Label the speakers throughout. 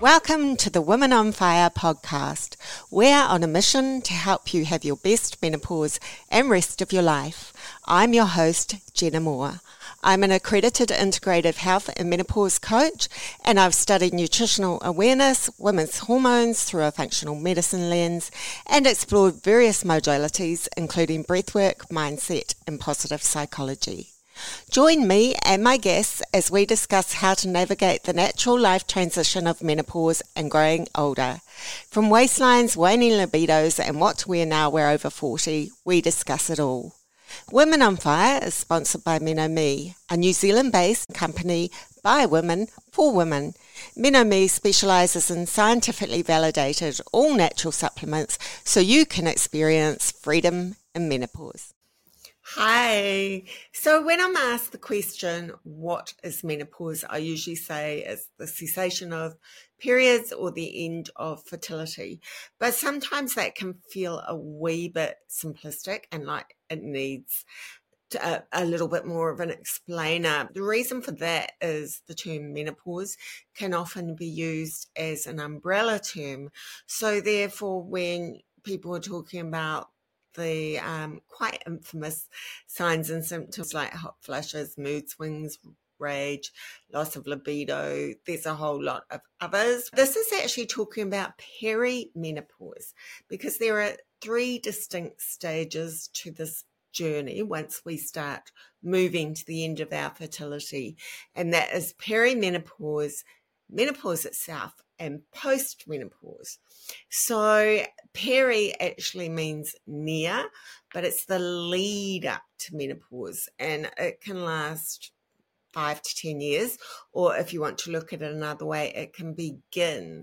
Speaker 1: Welcome to the Women on Fire podcast. We're on a mission to help you have your best menopause and rest of your life. I'm your host, Jenna Moore. I'm an accredited integrative health and menopause coach, and I've studied nutritional awareness, women's hormones through a functional medicine lens, and explored various modalities, including breathwork, mindset, and positive psychology. Join me and my guests as we discuss how to navigate the natural life transition of menopause and growing older. From waistlines, waning libidos, and what to wear now we're over 40, we discuss it all. Women on Fire is sponsored by MenoMe, a New Zealand-based company by women for women. MenoMe specialises in scientifically validated all-natural supplements so you can experience freedom in menopause. Hi. So when I'm asked the question, what is menopause? I usually say it's the cessation of periods or the end of fertility. But sometimes that can feel a wee bit simplistic and like it needs a little bit more of an explainer. The reason for that is the term menopause can often be used as an umbrella term. So therefore, when people are talking about the quite infamous signs and symptoms like hot flushes, mood swings, rage, loss of libido, there's a whole lot of others. This is actually talking about perimenopause because there are 3 distinct stages to this journey once we start moving to the end of our fertility, and that is perimenopause, menopause itself, and postmenopause. So peri actually means near, but it's the lead up to menopause, and it can last 5 to 10 years, or if you want to look at it another way, it can begin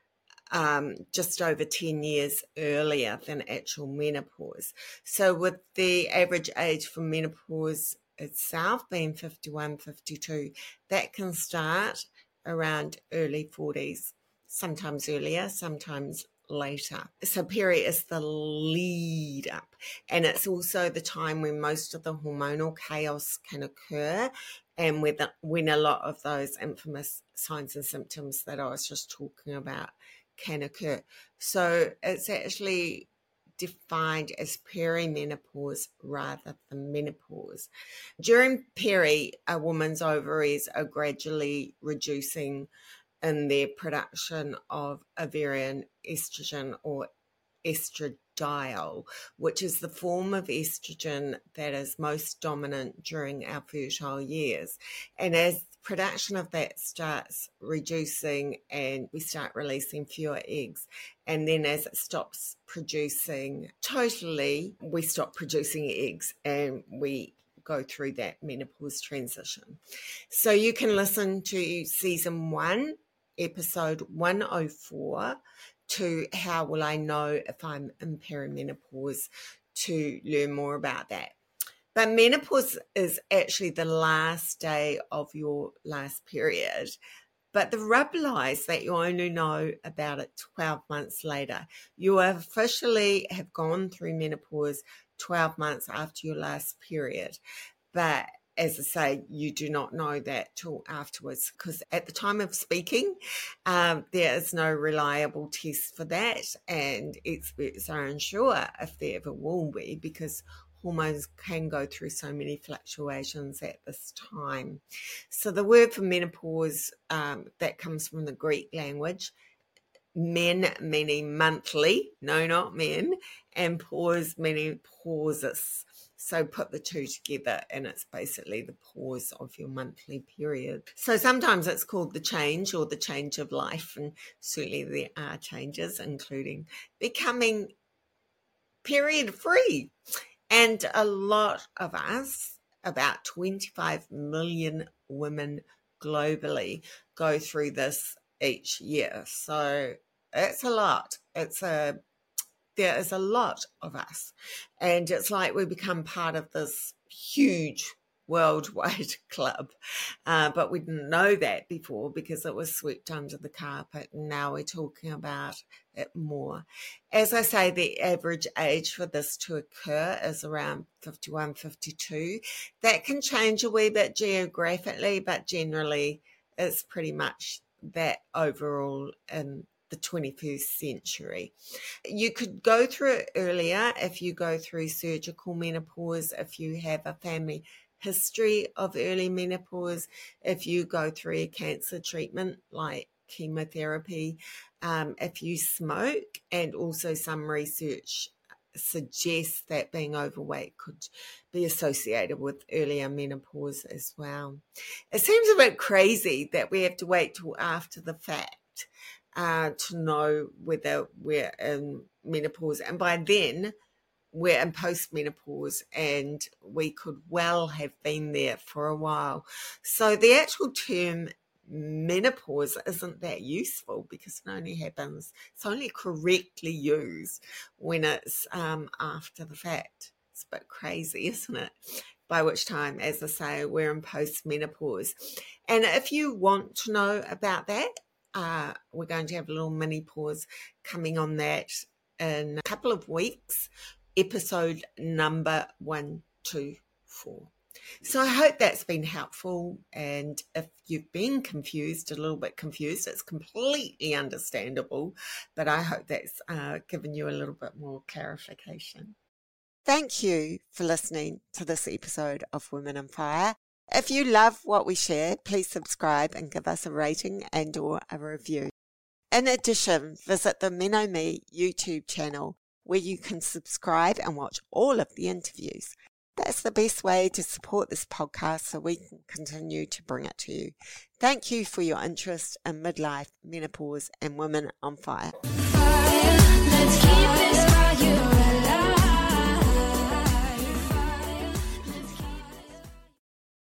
Speaker 1: just over 10 years earlier than actual menopause. So with the average age for menopause itself being 51, 52, that can start around early 40s, sometimes earlier, sometimes later. So peri is the lead up, and it's also the time when most of the hormonal chaos can occur and when a lot of those infamous signs and symptoms that I was just talking about can occur. So it's actually defined as perimenopause rather than menopause. During peri, a woman's ovaries are gradually reducing in their production of ovarian estrogen or estradiol, which is the form of estrogen that is most dominant during our fertile years. And as production of that starts reducing and we start releasing fewer eggs, and then as it stops producing totally, we stop producing eggs and we go through that menopause transition. So you can listen to season 1, episode 104, to how will I know if I'm in perimenopause, to learn more about that. But menopause is actually the last day of your last period. But the rub lies that you only know about it 12 months later. You officially have gone through menopause 12 months after your last period. But as I say, you do not know that till afterwards, because at the time of speaking, there is no reliable test for that, and experts are unsure if there ever will be, because hormones can go through so many fluctuations at this time. So the word for menopause, that comes from the Greek language, men meaning monthly, no, not men, and pause meaning pauses. So put the 2 together and it's basically the pause of your monthly period. So sometimes it's called the change or the change of life, and certainly there are changes, including becoming period free. And a lot of us, about 25 million women globally, go through this each year. So it's a lot. There is a lot of us, and it's like we become part of this huge worldwide club, but we didn't know that before because it was swept under the carpet, and now we're talking about it more. As I say, the average age for this to occur is around 51, 52. That can change a wee bit geographically, but generally it's pretty much that overall in the 21st century. You could go through it earlier if you go through surgical menopause, if you have a family history of early menopause, if you go through a cancer treatment like chemotherapy, if you smoke, and also some research suggests that being overweight could be associated with earlier menopause as well. It seems a bit crazy that we have to wait till after the fact to know whether we're in menopause, and by then we're in postmenopause and we could well have been there for a while. So the actual term menopause isn't that useful because it only happens, it's only correctly used when it's after the fact. It's a bit crazy, isn't it? By which time, as I say, we're in postmenopause. And if you want to know about that, we're going to have a little mini pause coming on that in a couple of weeks, episode number 124. So I hope that's been helpful, and if you've been confused, a little bit confused, it's completely understandable, but I hope that's given you a little bit more clarification. Thank you for listening to this episode of Women on Fire. If you love what we share, please subscribe and give us a rating and or a review. In addition, visit the Men-O-Me YouTube channel where you can subscribe and watch all of the interviews. That's the best way to support this podcast so we can continue to bring it to you. Thank you for your interest in midlife, menopause, and Women on Fire.
Speaker 2: Let's keep this fire.